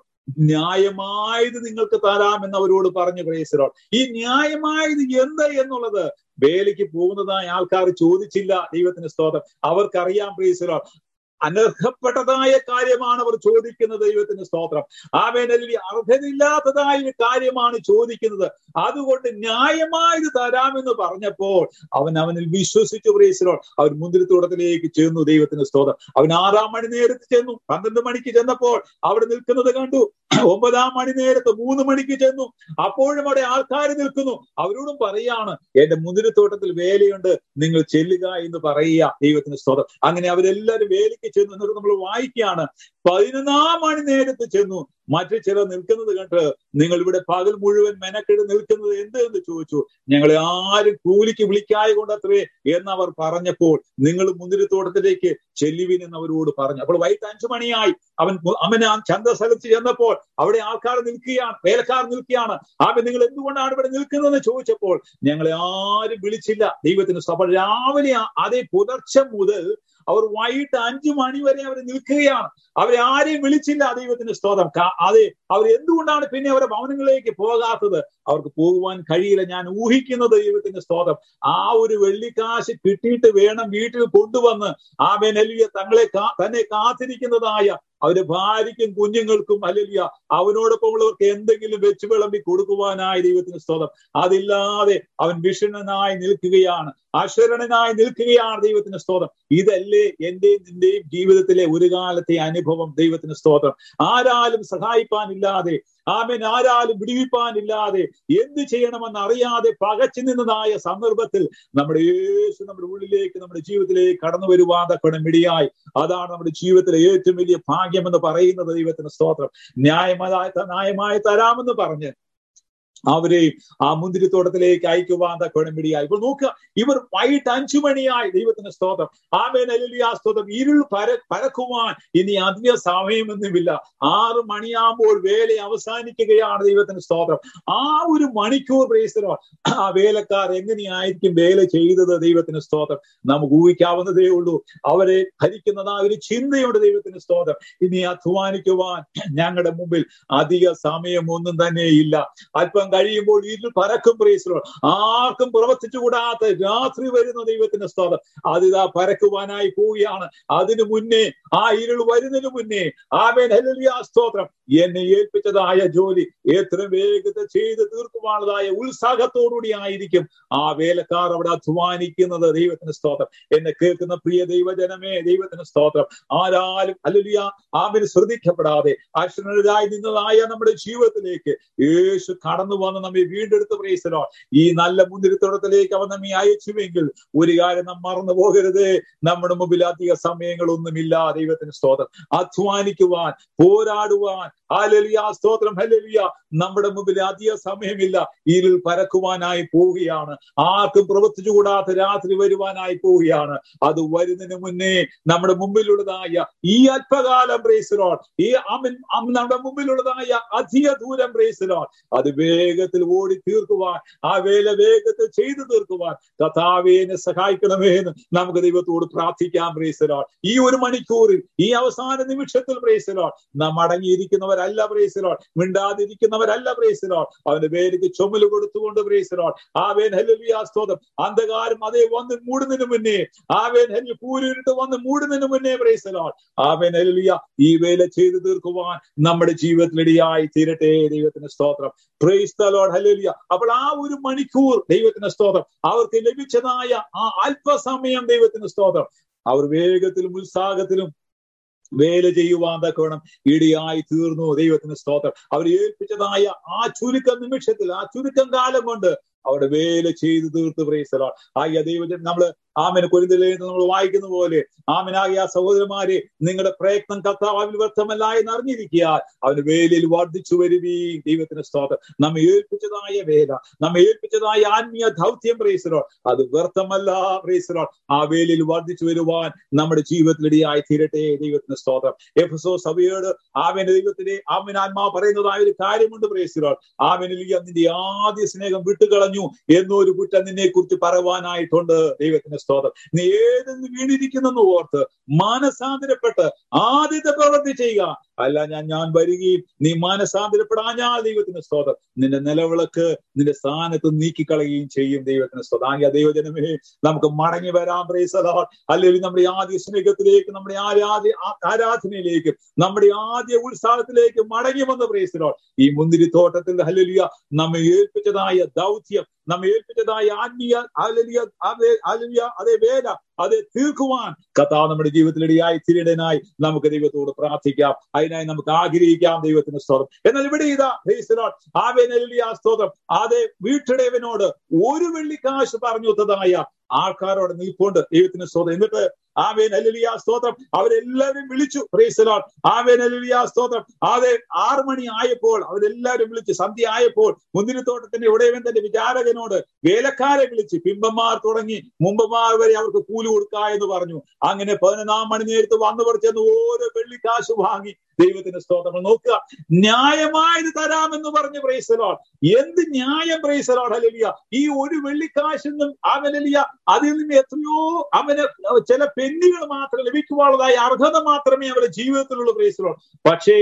ന്യായമായത് നിങ്ങൾക്ക് തരാമെന്ന് അവരോട് പറഞ്ഞു. Praise the Lord. ഈ ന്യായമായത് എന്ത് എന്നുള്ളത് വേലയ്ക്ക് പോകുന്നതായ ആൾക്കാർ ചോദിച്ചില്ല. ദൈവത്തിന് സ്തോത്രം. അവർക്കറിയാം. Price the Lord. അനർഹപ്പെട്ടതായ കാര്യമാണ് അവർ ചോദിക്കുന്നത്. ദൈവത്തിന് സ്തോത്രം. ആമേനല്ലി. അർഹതയില്ലാത്തതായ കാര്യമാണ് ചോദിക്കുന്നത്. അതുകൊണ്ട് ന്യായമായത് തരാമെന്ന് പറഞ്ഞപ്പോൾ അവനിൽ വിശ്വസിച്ചു. Praise the Lord. അവൻ മുന്തിരിത്തോട്ടത്തിലേക്ക് ചെന്നു. ദൈവത്തിന് സ്തോത്രം. അവൻ 6 മണി നേരത്ത് ചെന്നു. 12 മണിക്ക് ചെന്നപ്പോൾ അവിടെ നിൽക്കുന്നത് കണ്ടു. 9 മണി നേരത്ത് 3 മണിക്ക് ചെന്നു. അപ്പോഴും അവിടെ ആൾക്കാർ നിൽക്കുന്നു. അവരോടും പറയാണ്, എന്റെ മുന്തിരിത്തോട്ടത്തിൽ വേലയുണ്ട്, നിങ്ങൾ ചെല്ലുക എന്ന് പറയുക. ദൈവത്തിന് സ്തോത്രം. അങ്ങനെ അവരെല്ലാവരും വേലയ്ക്ക് ചെന്നു. എന്നിട്ട് നമ്മൾ വായിക്കുകയാണ്, 11 മണി നേരത്ത് ചെന്നു. മറ്റു ചിലർ നിൽക്കുന്നത് കണ്ട്, നിങ്ങൾ ഇവിടെ പകൽ മുഴുവൻ മെനക്കെട്ട് നിൽക്കുന്നത് എന്ത് എന്ന് ചോദിച്ചു. ഞങ്ങളെ ആരും കൂലിക്ക് വിളിക്കായ കൊണ്ടത്രേ എന്നവർ പറഞ്ഞപ്പോൾ നിങ്ങൾ മുന്തിരിത്തോട്ടത്തിലേക്ക് ചെല്ലുവിൻ എന്ന് അവരോട് പറഞ്ഞു. അപ്പോൾ വൈകിട്ട് 5 മണിയായി. അവൻ ചന്തസ്ഥലത്ത് ചെന്നപ്പോൾ അവിടെ ആൾക്കാർ നിൽക്കുകയാണ്, വേലക്കാർ നിൽക്കുകയാണ്. നിങ്ങൾ എന്തുകൊണ്ടാണ് ഇവിടെ നിൽക്കുന്നതെന്ന് ചോദിച്ചപ്പോൾ ഞങ്ങളെ ആരും വിളിച്ചില്ല. ദൈവത്തിന് സഭ രാവിലെ അതേ പുലർച്ചെ മുതൽ അവർ വൈകിട്ട് 5 മണി വരെ അവർ നിൽക്കുകയാണ്. അവരെ ആരെയും വിളിച്ചില്ല. ദൈവത്തിന് സ്തോത്രം. അതെ, അവർ എന്തുകൊണ്ടാണ് പിന്നെ അവരുടെ ഭവനങ്ങളിലേക്ക് പോകാത്തത്? അവർക്ക് പോകുവാൻ കഴിയില്ല. ഞാൻ ഊഹിക്കുന്നത്, ദൈവത്തിന് സ്തോത്രം, ആ ഒരു വെള്ളിക്കാശ് കിട്ടിയിട്ട് വേണം വീട്ടിൽ കൊണ്ടുവന്ന് ആമേനല്ലിയ തന്നെ കാത്തിരിക്കുന്നതായ അവരുടെ ഭാര്യയ്ക്കും കുഞ്ഞുങ്ങൾക്കും ഹല്ലേലൂയ അവനോടൊപ്പം ഉള്ളവർക്ക് എന്തെങ്കിലും വെച്ച് വിളമ്പി കൊടുക്കുവാനായി. ദൈവത്തിന് സ്തോത്രം. അതില്ലാതെ അവൻ വിഷണനായി നിൽക്കുകയാണ്, അശരണനായി നിൽക്കുകയാണ്. ദൈവത്തിന് സ്തോത്രം. ഇതല്ലേ എന്റെയും നിന്റെയും ജീവിതത്തിലെ ഒരു കാലത്തെ അനുഭവം. ദൈവത്തിന് സ്തോത്രം. ആരാലും സഹായിപ്പാനില്ലാതെ, ആമേൻ, ആരാലും വിടിവിപ്പാനില്ലാതെ, എന്ത് ചെയ്യണമെന്ന് അറിയാതെ പകച്ചു നിന്നതായ സന്ദർഭത്തിൽ നമ്മുടെ യേശു നമ്മുടെ ഉള്ളിലേക്ക്, നമ്മുടെ ജീവിതത്തിലേക്ക് കടന്നു വരുവാൻ തക്കവണ്ണം ഇടയായി. അതാണ് നമ്മുടെ ജീവിതത്തിലെ ഏറ്റവും വലിയ ഭാഗ്യം എന്ന് പറയുന്നത്. ദൈവത്തിന് സ്തോത്രം. ന്യായമായി തരാമെന്ന് പറഞ്ഞ് അവരെയും ആ മുന്തിരിത്തോട്ടത്തിലേക്ക് അയക്കുവാൻ തക്കവണ്ണം ഇടയായി. ഇപ്പോൾ നോക്കുക, ഇവർ വൈകിട്ട് 5 മണിയായി. ദൈവത്തിന് സ്തോത്രം. ആമേൻ, ഹല്ലേലൂയ, സ്തോത്രം. ഇരുൾ പരക്കുവാൻ ഇനി അധിക സമയമൊന്നുമില്ല. 6 മണിയാകുമ്പോൾ വേല അവസാനിക്കുകയാണ്. ദൈവത്തിന് സ്തോത്രം. ആ ഒരു മണിക്കൂർ പ്രൈസ് ദി ലോർഡ് ആ വേലക്കാർ എങ്ങനെയായിരിക്കും വേല ചെയ്തത്? ദൈവത്തിന് സ്തോത്രം. നമുക്ക് ഊഹിക്കാവുന്നതേ ഉള്ളൂ. അവരെ ഭരിക്കുന്നതാ ഒരു ചിന്തയുണ്ട്. ദൈവത്തിന് സ്തോത്രം. ഇനി അധ്വാനിക്കുവാൻ ഞങ്ങളുടെ മുമ്പിൽ അധിക സമയമൊന്നും തന്നെ ഇല്ല. അല്പം കഴിയുമ്പോൾ ഇരുൾ പരക്കും. Price the Lord. ആർക്കും പ്രവർത്തിച്ചുകൂടാത്ത രാത്രി വരുന്ന. ദൈവത്തിന്റെ സ്തോത്രം. അതിതാ പരക്കുവാനായി പോവുകയാണ്. അതിനു മുന്നേ, ആ ഇരുൾ വരുന്നതിന് മുന്നേ, ആമേൻ, ഹല്ലേലൂയ, സ്തോത്രം, എന്നെ ഏൽപ്പിച്ചതായ ജോലി എത്ര വേഗത്തിൽ ചെയ്ത് തീർക്കുവാനുള്ളതായ ഉത്സാഹത്തോടുകൂടി ആയിരിക്കും ആ വേലക്കാർ അവിടെ അധ്വാനിക്കുന്നത്. ദൈവത്തിന് സ്തോത്രം. എന്നെ കേൾക്കുന്ന പ്രിയ ദൈവജനമേ, ദൈവത്തിന് സ്തോത്രം. ആരാലും ഹല്ലേലൂയ ആമേൻ ശ്രദ്ധിക്കപ്പെടാതെ അക്ഷരരായി നിന്നതായ നമ്മുടെ ജീവിതത്തിലേക്ക് യേശു കടന്നു വന്ന് നമ്മെ വീണ്ടെടുത്ത്. Praise the Lord. ഈ നല്ല മുന്തിരിത്തോട്ടത്തിലേക്ക് അവൻ നമ്മെ അയച്ചുവെങ്കിൽ ഒരു കാര്യം നാം മറന്നു പോകരുത്, നമ്മുടെ മുമ്പിൽ അധിക സമയങ്ങളൊന്നുമില്ല. ദൈവത്തിന് സ്തോത്രം. അധ്വാനിക്കുവാൻ, പോരാടുവാൻ, ഹല്ലേലൂയ, സ്തോത്രം, ഹല്ലേലൂയ, നമ്മുടെ മുമ്പിൽ അധിക സമയമില്ല. ഇരുൾ പരക്കുവാനായി പോവുകയാണ്. ആർക്കും പ്രവർത്തിച്ചുകൂടാത്ത രാത്രി വരുവാനായി പോവുകയാണ്. അത് വരുന്നതിന് മുന്നേ നമ്മുടെ മുമ്പിലുള്ളതായ ഈ അല്പകാലം, പ്രൈസ് ദി ലോർഡ്, ഈ നമ്മുടെ മുമ്പിലുള്ളതായ അധിക ദൂരം, പ്രൈസ് ദി ലോർഡ്, അത് വേഗത്തിൽ ഓടി തീർക്കുവാൻ, ആ വേല വേഗത്തിൽ ചെയ്തു തീർക്കുവാൻ കർത്താവേ എന്നെ സഹായിക്കണമേ എന്ന് നമുക്ക് ദൈവത്തോട് പ്രാർത്ഥിക്കാം. Praise the Lord. ഈ ഒരു മണിക്കൂറിൽ, ഈ അവസാന നിമിഷത്തിൽ, പ്രൈസ് ദി ലോർഡ്, നാം അടങ്ങിയിരിക്കുന്നവരല്ല. Praise the Lord. മിണ്ടാതിരിക്കുന്നവരല്ല. Praise the Lord. അവന്റെ പേർക്ക് ചുമല് കൊടുത്തുകൊണ്ട്, പ്രൈസ് ദി ലോർഡ്, ആമേൻ, ഹല്ലേലൂയ, സ്തോത്രം, അന്ധകാരം അതേ വന്ന് മൂടുന്നതിന് മുന്നേ, ആമേൻ, ഹല്ലേലൂയ, കൂരിട്ട് വന്ന് മൂടുന്നതിന് മുന്നേ, പ്രൈസ് ദി ലോർഡ്, ആമേൻ, ഹല്ലേലൂയ, ഈ വേല ചെയ്തു തീർക്കുവാൻ നമ്മുടെ ജീവിതത്തിലിടയായി തീരട്ടെ. ദൈവത്തിന് സ്തോത്രം. Praise the Lord. ഹല്ലേലൂയ. അപ്പോൾ ആ ഒരു മണിക്കൂർ, ദൈവത്തിന് സ്തോത്രം, അവർക്ക് ലഭിച്ചതായ ആ അല്പസമയം, ദൈവത്തിന് സ്തോത്രം, അവർ വേഗത്തിലും ഉത്സാഹത്തിലും വേല ചെയ്യുവാൻ തക്കവണ്ണം ഇടയായി തീർന്നു. ദൈവത്തിന് സ്തോത്രം. അവർ ഏൽപ്പിച്ചതായ ആ ചുരുക്കം നിമിഷത്തിൽ, ആ ചുരുക്കം കാലം കൊണ്ട് അവിടെ വേല ചെയ്ത് തീർത്ത്. Price the Lord. ആകിയ ദൈവജനം നമ്മള് ആമേൻ കൊരിന്ത്യരിൽ നമ്മൾ വായിക്കുന്ന പോലെ ആമേനാകിയ സഹോദരന്മാരെ, നിങ്ങളുടെ പ്രയത്നം കർത്താവിൽ വ്യർത്ഥമല്ല എന്ന് അറിഞ്ഞിരിക്കുക. അവന് വേലയിൽ വർദ്ധിച്ചു വരുവീ. ദൈവത്തിന് സ്തോത്രം. നമ്മെ ഏൽപ്പിച്ചതായ വേല, നമ്മെ ഏൽപ്പിച്ചതായ ആത്മീയ ദൗത്യം, പ്രൈസ് ദി ലോർഡ്, അത് വ്യർത്ഥമല്ല. Price the Lord. ആ വേലയിൽ വർദ്ധിച്ചു വരുവാൻ നമ്മുടെ ജീവിതത്തിലിടയായി തീരട്ടെ. ദൈവത്തിന് സ്തോത്രം. എഫെസോസ് സഭയോട് ദൈവത്തിന്റെ ആത്മാവ് പറയുന്നതായ ഒരു കാര്യമുണ്ട്. Praise the Lord. നിന്റെ ആദ്യ സ്നേഹം വിട്ടുകളഞ്ഞു എന്നൊരു കുറ്റം നിന്നെ കുറിച്ച് പറവാനായിട്ടുണ്ട്. ദൈവത്തിന്റെ സ്തോത്രം. നീ ഏതെന്ന് വീണിരിക്കുന്നെന്ന് ഓർത്ത് മാനസാന്തരപ്പെട്ട് ആദ്യത്തെ പ്രവൃത്തി ചെയ്യുക. അല്ല ഞാൻ വരികയും നീ മാനസാന്തരപ്പെടാഞ്ഞാൽ, ദൈവത്തിന് സ്തോത്രം, നിന്റെ നിലവിളക്ക് നിന്റെ സ്ഥാനത്ത് നീക്കിക്കളയുകയും ചെയ്യും. ദൈവത്തിന് സ്തോത്രം. ആകിയ ദൈവജനമേ, നമുക്ക് മടങ്ങി വരാം. Praise the Lord. അല്ലെങ്കിൽ നമ്മുടെ ആദ്യ സ്നേഹത്തിലേക്ക്, നമ്മുടെ ആരാധനയിലേക്ക്, നമ്മുടെ ആദ്യ ഉത്സാഹത്തിലേക്ക് മടങ്ങി വന്ന്, പ്രൈസ് ദി ലോർഡ്, ഈ മുന്തിരിത്തോട്ടത്തിൽ ഹല്ലേലൂയ നമ്മെ ഏൽപ്പിച്ചതായ ദൗത്യം, നമ്മെ ഏൽപ്പിച്ചതായ ആത്മീയ അതേ വേല, അത് തീർക്കുവാൻ കർത്താവ് നമ്മുടെ ജീവിതത്തിലിടയായി തീരുടനായി നമുക്ക് ദൈവത്തോട് പ്രാർത്ഥിക്കാം. അതിനായി നമുക്ക് ആഗ്രഹിക്കാം. ദൈവത്തിന് സ്തോത്രം. എന്നാൽ ഇവിടെ ഇതാ, പ്രൈസ് ദി ലോർഡ്, ഹല്ലേലൂയ സ്തോത്രം, അതേ വീട്ടുടയവനോട് ഒരു വെള്ളിക്കാശ് പറഞ്ഞൊത്തതായ ആൾക്കാരോട് നിൽപ്പുണ്ട്. ദൈവത്തിന് സ്തോത്രം. എന്നിട്ട് ഹല്ലേലൂയ സ്തോത്രം, അവരെല്ലാവരും വിളിച്ചു. Price the Lord. ഹല്ലേലൂയ സ്തോത്രം. അതെ 6 മണി ആയപ്പോൾ അവരെല്ലാവരും വിളിച്ചു. സന്ധ്യ ആയപ്പോൾ മുന്തിരിത്തോട്ടത്തിന്റെ ഉടയവൻ തന്റെ വിചാരകനോട് വേലക്കാരെ വിളിച്ച് പിമ്പന്മാർ തുടങ്ങി മുമ്പന്മാർ വരെ അവർക്ക് കൂലി കൊടുക്ക എന്ന് പറഞ്ഞു. അങ്ങനെ 11 മണി നേരത്ത് വന്നവർ ചെന്ന് ഓരോ വെള്ളിക്കാശ് വാങ്ങി. ദൈവത്തിന്റെ സ്തോത്രം. നോക്കുക, ന്യായമായത് തരാമെന്ന് പറഞ്ഞു. Praise the Lord. എന്ത് ന്യായം? Praise the Lord. ഹല്ലേലൂയ. ഈ ഒരു വെള്ളിക്കാശെന്നും ഹല്ലേലൂയ അതിൽ നിന്ന് എത്രയോ അവന് ചില പെന്നുകൾ മാത്രം ലഭിക്കുവാനുള്ളതായ അർഹത മാത്രമേ അവരുടെ ജീവിതത്തിലുള്ള. Praise the Lord. പക്ഷേ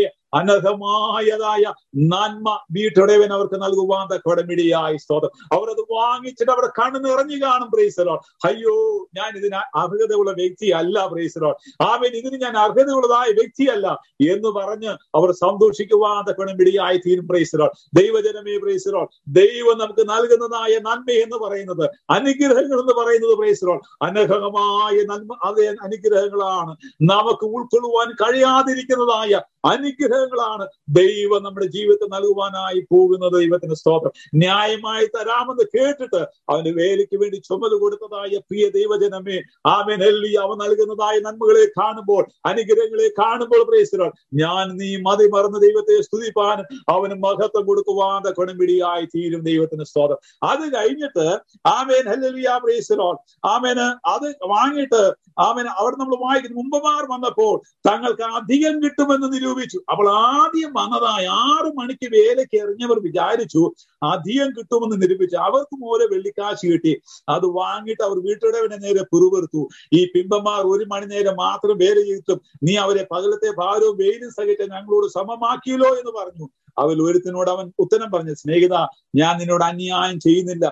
അനർഹമായതായ നന്മ വീട്ടുടയവൻ അവർക്ക് നൽകുവാൻ തക്കവടമിടിയായി. സ്തോത്രം. അവരത് വാങ്ങിച്ചിട്ട് അവരുടെ കണ്ണ് നിറഞ്ഞു കാണും. Praise the Lord. അയ്യോ, ഞാൻ ഇതിന് അർഹതയുള്ള വ്യക്തിയല്ല. Praise the Lord. ഇതിന് ഞാൻ അർഹതയുള്ളതായ വ്യക്തിയല്ല എന്ന് പറഞ്ഞ് അവർ സന്തോഷിക്കുവാൻ തക്കവടമിടിയായി തീരും. Praise the Lord. ദൈവജനമേ, പ്രൈസ് ദി ലോർഡ്, ദൈവം നമുക്ക് നൽകുന്നതായ നന്മ എന്ന് പറയുന്നത്, അനുഗ്രഹങ്ങൾ എന്ന് പറയുന്നത്, പ്രൈസ് ദി ലോർഡ്, അനർഹമായ നന്മ, അതേ അനുഗ്രഹങ്ങളാണ്. നമുക്ക് ഉൾക്കൊള്ളുവാൻ കഴിയാതിരിക്കുന്നതായ അനുഗ്രഹങ്ങളാണ് ദൈവം നമ്മുടെ ജീവിതത്തിൽ നൽകുവാനായി പോകുന്നത്. ദൈവത്തിന് സ്തോത്രം. ന്യായമായി തരാമെന്ന് കേട്ടിട്ട് അവന്റെ വേലയ്ക്ക് വേണ്ടി ചുമല് കൊടുത്തതായ പ്രിയ ദൈവജനമേ, ആമേൻ ഹല്ലേലൂയ, അവൻ നൽകുന്നതായ നന്മകളെ കാണുമ്പോൾ, അനുഗ്രഹങ്ങളെ കാണുമ്പോൾ, പ്രൈസ് ദി ലോർഡ്, ഞാൻ നീ മതിമറന്ന് ദൈവത്തെ സ്തുതിപ്പാനും അവന് മഹത്വം കൊടുക്കുവാൻ കൊണപിടിയായി തീരും. ദൈവത്തിന് സ്തോത്രം. അത് കഴിഞ്ഞിട്ട് ആമേൻ ഹല്ലേലൂയ, പ്രൈസ് ദി ലോർഡ്, ആമേന് അത് വാങ്ങിയിട്ട് ആമേൻ അവിടെ നമ്മൾ വായിക്കുന്നു, മുമ്പമാർ വന്നപ്പോൾ തങ്ങൾക്ക് അധികം കിട്ടുമെന്ന് നിരൂപിച്ചു. അപ്പോൾ ആദ്യം വന്നതായ 6 മണിക്ക് വേലയ്ക്ക് എറിഞ്ഞവർ വിചാരിച്ചു അധികം കിട്ടുമെന്ന് നിരൂപിച്ചു. അവർക്കും ഓരോ വെള്ളിക്കാശ് കിട്ടി. അത് വാങ്ങിയിട്ട് അവർ വീട്ടുടയവനെ നേരെ പിറുപിറുത്തു. ഈ പിമ്പന്മാർ 1 മണി നേരം മാത്രം വേല ചെയ്തിട്ടും നീ അവരെ പകലത്തെ ഭാരവും വെയിലും സഹിച്ച് ഞങ്ങളോട് സമമാക്കിയല്ലോ എന്ന് പറഞ്ഞു. അവൻ ഒരുത്തിനോട് അവൻ ഉത്തരം പറഞ്ഞു, സ്നേഹിത, ഞാൻ നിന്നോട് അന്യായം ചെയ്യുന്നില്ല.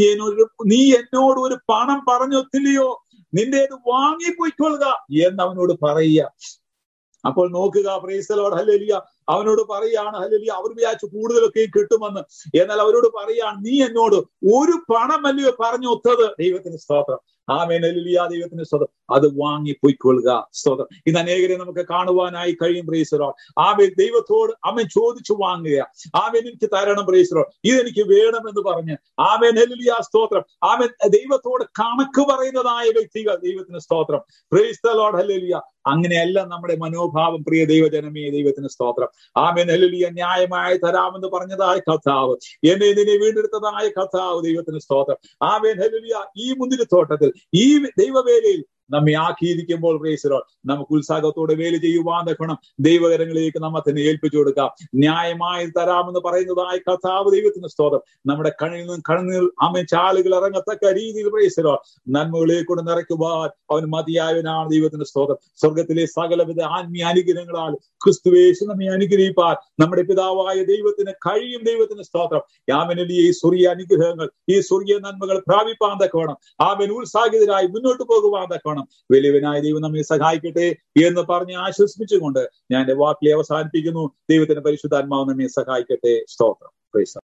നീ എന്നോട് ഒരു പണം പറഞ്ഞൊത്തില്ലയോ? നിന്റേത് വാങ്ങിപ്പോയിക്കൊള്ളുക എന്ന് അവനോട് പറയുക. അപ്പോൾ നോക്കുക, പ്രൈസ് ദി ലോർഡ്, ഹല്ലേലൂയ, അവനോട് പറയാണ്, ഹല്ലേലൂയ, അവർ വിചാരിച്ചു കൂടുതലൊക്കെ കിട്ടുമെന്ന്. എന്നാൽ അവരോട് പറയാണ്, നീ എന്നോട് ഒരു പണമല്ലയോ പറഞ്ഞൊത്തത്. ദൈവത്തിന് സ്തോത്രം. ആമേൻ ഹല്ലേലൂയ, ദൈവത്തിന് സ്തോത്രം. അത് വാങ്ങിപ്പോയിക്കൊള്ളുക. സ്തോത്രം. ഇന്ന് അനേകരെ നമുക്ക് കാണുവാനായി കഴിയും. Price the Lord. ആമേൻ ദൈവത്തോട് ആമേൻ ചോദിച്ചു വാങ്ങുക. ആമേൻ എനിക്ക് തരണം, പ്രൈസ് ദി ലോർഡ്, ഇതെനിക്ക് വേണമെന്ന് പറഞ്ഞ് ആമേൻ ഹല്ലേലൂയ സ്തോത്രം. ആമേൻ ദൈവത്തോട് കണക്ക് പറയുന്നതായ വ്യക്തികൾ. ദൈവത്തിന് സ്തോത്രം. Praise the Lord. ഹല്ലേലൂയ. അങ്ങനെയല്ല നമ്മുടെ മനോഭാവം. പ്രിയ ദൈവജനമേ, ദൈവത്തിന് സ്തോത്രം. ആമേൻ ഹല്ലേലൂയ. ന്യായമായി തരാമെന്ന് പറഞ്ഞതായ കർത്താവ്, എന്നെ ഇതിനെ വീണ്ടെടുത്തതായ കർത്താവ്, ദൈവത്തിന് സ്തോത്രം. ആമേൻ ഹല്ലേലൂയ. ഈ മുന്തിരിത്തോട്ടത്തിൽ, ഈ ദൈവവേലയിൽ നമ്മെ ആക്കിയിരിക്കുമ്പോൾ, പ്രൈസ് ദി ലോർഡ്, നമുക്ക് ഉത്സാഹത്തോടെ വേല ചെയ്യുവാൻ തക്കണം ദൈവകരങ്ങളിലേക്ക് നമ്മെ തന്നെ ഏൽപ്പിച്ചു കൊടുക്കാം. ന്യായമായി തരാമെന്ന് പറയുന്നതായ കർത്താവ്, ദൈവത്തിന് സ്തോത്രം. നമ്മുടെ കണ്ണുനീർ ആമേൻ ചാലുകൾ ഇറങ്ങത്തക്ക രീതിയിൽ, പ്രൈസ് ദി ലോർഡ്, നന്മകളെ കൊണ്ട് നിറയ്ക്കുവാൻ അവൻ മതിയായവനാണ്. ദൈവത്തിന് സ്തോത്രം. സ്വർഗത്തിലെ സകലവിധ ആത്മീയ അനുഗ്രഹങ്ങളാൽ ക്രിസ്തുവേശു നമ്മെ അനുഗ്രഹിപ്പാൻ നമ്മുടെ പിതാവായ ദൈവത്തിന് കഴിയും. ദൈവത്തിന് സ്തോത്രം. ആമേൻ ഈ സ്വർഗീയ അനുഗ്രഹങ്ങൾ, ഈ സ്വർഗീയ നന്മകൾ പ്രാപിപ്പാൻ തക്കവണ്ണം ആമേൻ ഉത്സാഹിതരായി മുന്നോട്ട് പോകുവാൻ തക്കവണ്ണം വലിയവനായ ദൈവം നമ്മെ സഹായിക്കട്ടെ എന്ന് പറഞ്ഞ് ആശ്വസിപ്പിച്ചുകൊണ്ട് ഞാൻ എന്റെ വാക്കിലെ അവസാനിപ്പിക്കുന്നു. ദൈവത്തിന്റെ പരിശുദ്ധാത്മാവ് നമ്മെ സഹായിക്കട്ടെ. സ്തോത്രം. പ്രൈസ്